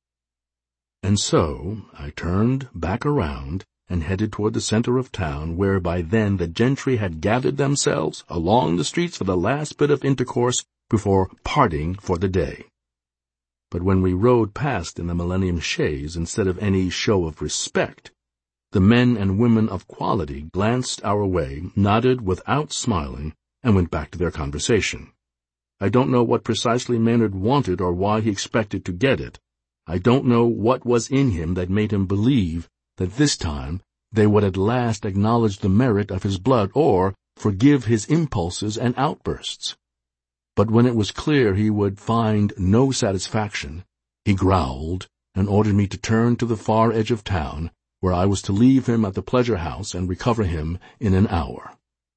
And so I turned back around and headed toward the center of town, where by then the gentry had gathered themselves along the streets for the last bit of intercourse before parting for the day. But when we rode past in the Millennium chaise, instead of any show of respect, the men and women of quality glanced our way, nodded without smiling, and went back to their conversation. I don't know what precisely Maynard wanted or why he expected to get it. I don't know what was in him that made him believe that this time they would at last acknowledge the merit of his blood or forgive his impulses and outbursts. But when it was clear he would find no satisfaction, he growled and ordered me to turn to the far edge of town, where I was to leave him at the pleasure house and recover him in an hour.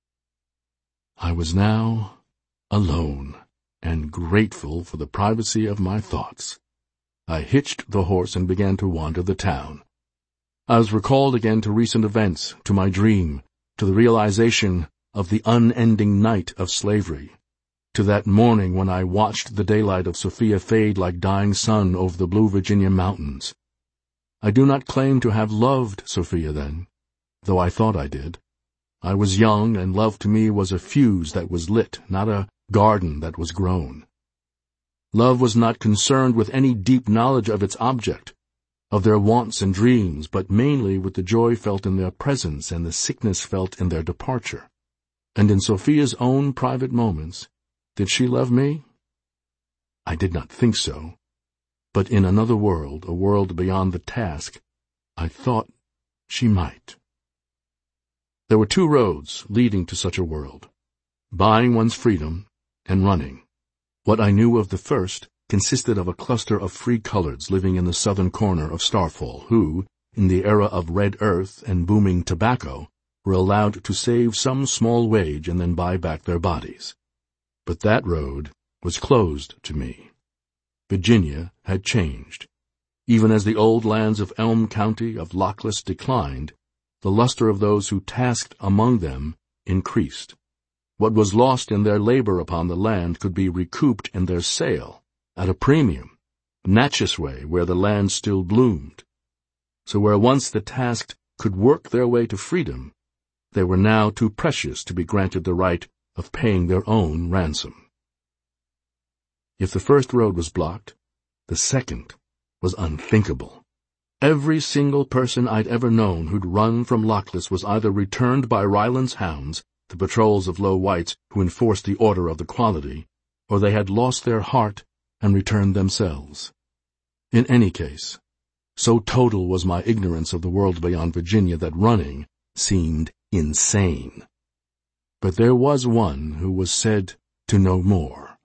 I was now alone and grateful for the privacy of my thoughts. I hitched the horse and began to wander the town. I was recalled again to recent events, to my dream, to the realization of the unending night of slavery, to that morning when I watched the daylight of Sophia fade like dying sun over the blue Virginia mountains. I do not claim to have loved Sophia then, though I thought I did. I was young, and love to me was a fuse that was lit, not a garden that was grown. Love was not concerned with any deep knowledge of its object, of their wants and dreams, but mainly with the joy felt in their presence and the sickness felt in their departure. And in Sophia's own private moments, did she love me? I did not think so. But in another world, a world beyond the task, I thought she might. There were two roads leading to such a world, buying one's freedom and running. What I knew of the first consisted of a cluster of free coloreds living in the southern corner of Starfall, who, in the era of red earth and booming tobacco, were allowed to save some small wage and then buy back their bodies. But that road was closed to me. Virginia had changed. Even as the old lands of Elm County, of Lockless, declined, the luster of those who tasked among them increased. What was lost in their labor upon the land could be recouped in their sale, at a premium, Natchez way, where the land still bloomed. So where once the tasked could work their way to freedom, they were now too precious to be granted the right of paying their own ransom. If the first road was blocked, the second was unthinkable. Every single person I'd ever known who'd run from Lochless was either returned by Ryland's hounds, the patrols of low whites who enforced the order of the quality, or they had lost their heart and returned themselves. In any case, so total was my ignorance of the world beyond Virginia that running seemed insane. But there was one who was said to know more.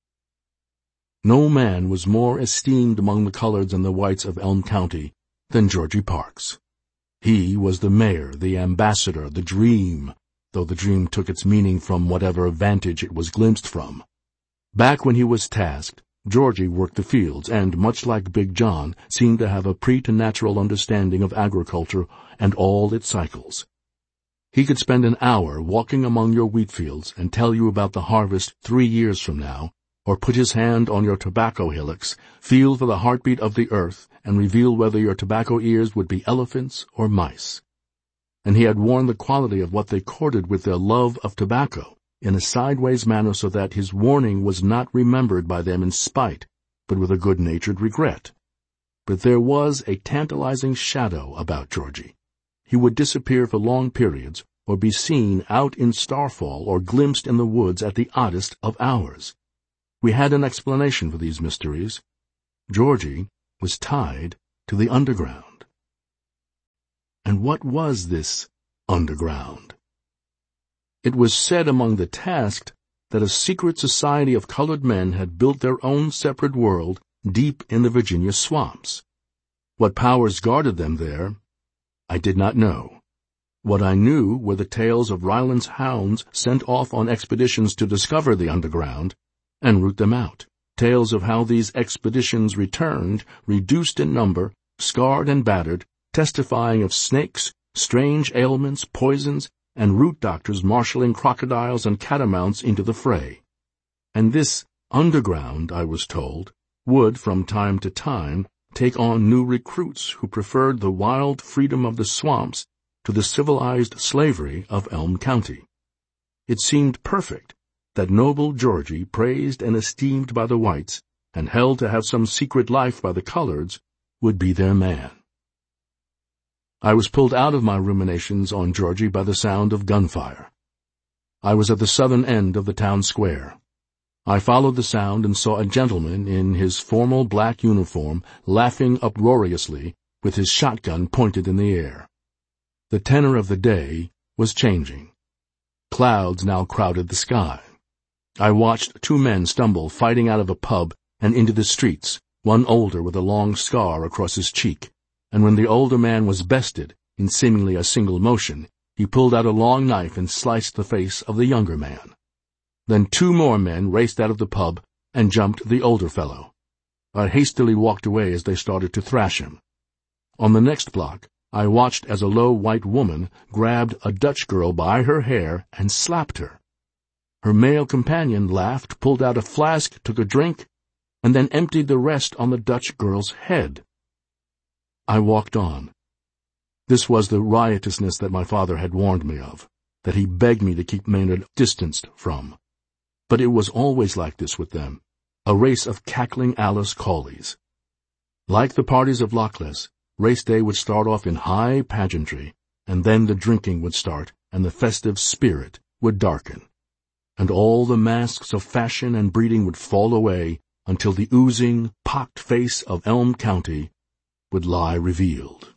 No man was more esteemed among the coloreds and the whites of Elm County than Georgie Parks. He was the mayor, the ambassador, the dream, though the dream took its meaning from whatever vantage it was glimpsed from. Back when he was tasked, Georgie worked the fields and, much like Big John, seemed to have a preternatural understanding of agriculture and all its cycles. He could spend an hour walking among your wheat fields and tell you about the harvest three years from now, or put his hand on your tobacco hillocks, feel for the heartbeat of the earth, and reveal whether your tobacco ears would be elephants or mice. And he had warned the quality of what they courted with their love of tobacco, in a sideways manner so that his warning was not remembered by them in spite, but with a good-natured regret. But there was a tantalizing shadow about Georgie. He would disappear for long periods, or be seen out in starfall or glimpsed in the woods at the oddest of hours. We had an explanation for these mysteries. Georgie was tied to the underground. And what was this underground? It was said among the tasked that a secret society of colored men had built their own separate world deep in the Virginia swamps. What powers guarded them there, I did not know. What I knew were the tales of Ryland's hounds sent off on expeditions to discover the underground and root them out, tales of how these expeditions returned, reduced in number, scarred and battered, testifying of snakes, strange ailments, poisons, and root doctors marshaling crocodiles and catamounts into the fray. And this underground, I was told, would, from time to time, take on new recruits who preferred the wild freedom of the swamps to the civilized slavery of Elm County. It seemed perfect that noble Georgie, praised and esteemed by the whites, and held to have some secret life by the coloreds, would be their man. I was pulled out of my ruminations on Georgie by the sound of gunfire. I was at the southern end of the town square. I followed the sound and saw a gentleman in his formal black uniform laughing uproariously with his shotgun pointed in the air. The tenor of the day was changing. Clouds now crowded the sky. I watched two men stumble fighting out of a pub and into the streets, one older with a long scar across his cheek, and when the older man was bested, in seemingly a single motion, he pulled out a long knife and sliced the face of the younger man. Then two more men raced out of the pub and jumped the older fellow. I hastily walked away as they started to thrash him. On the next block, I watched as a low white woman grabbed a Dutch girl by her hair and slapped her. Her male companion laughed, pulled out a flask, took a drink, and then emptied the rest on the Dutch girl's head. I walked on. This was the riotousness that my father had warned me of, that he begged me to keep Maynard distanced from. But it was always like this with them, a race of cackling Alice Colleys. Like the parties of Lochless, race day would start off in high pageantry, and then the drinking would start, and the festive spirit would darken, and all the masks of fashion and breeding would fall away until the oozing, pocked face of Elm County would lie revealed.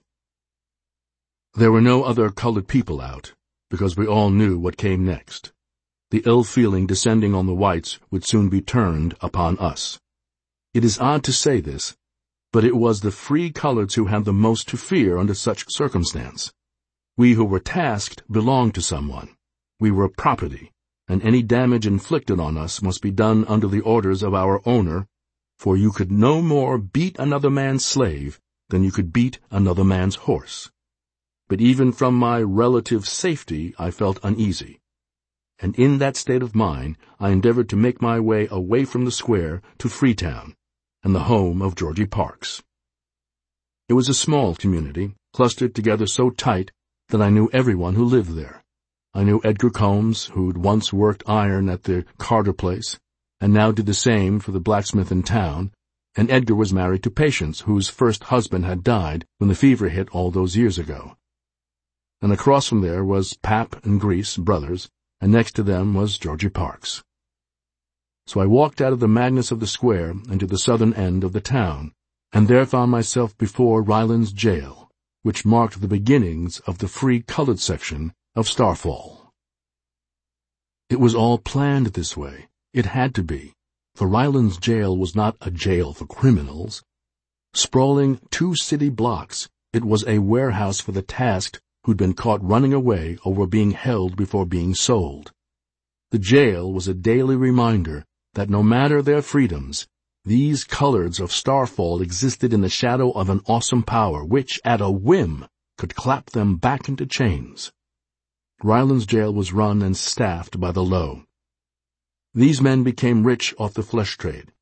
There were no other colored people out, because we all knew what came next. The ill feeling descending on the whites would soon be turned upon us. It is odd to say this, but it was the free coloreds who had the most to fear under such circumstance. We who were tasked belonged to someone. We were property, and any damage inflicted on us must be done under the orders of our owner, for you could no more beat another man's slave than you could beat another man's horse. But even from my relative safety I felt uneasy. And in that state of mind I endeavored to make my way away from the square to Freetown, and the home of Georgie Parks. It was a small community, clustered together so tight that I knew everyone who lived there. I knew Edgar Combs, who'd once worked iron at the Carter place, and now did the same for the blacksmith in town, and Edgar was married to Patience, whose first husband had died when the fever hit all those years ago. And across from there was Pap and Grease, brothers, and next to them was Georgie Parks. So I walked out of the madness of the square into the southern end of the town, and there found myself before Rylands Jail, which marked the beginnings of the free colored section of Starfall. It was all planned this way. It had to be, for Rylands Jail was not a jail for criminals. Sprawling two city blocks, it was a warehouse for the tasked who'd been caught running away or were being held before being sold. The jail was a daily reminder that no matter their freedoms, these coloreds of Starfall existed in the shadow of an awesome power which, at a whim, could clap them back into chains. Rylands Jail was run and staffed by the Low. These men became rich off the flesh trade,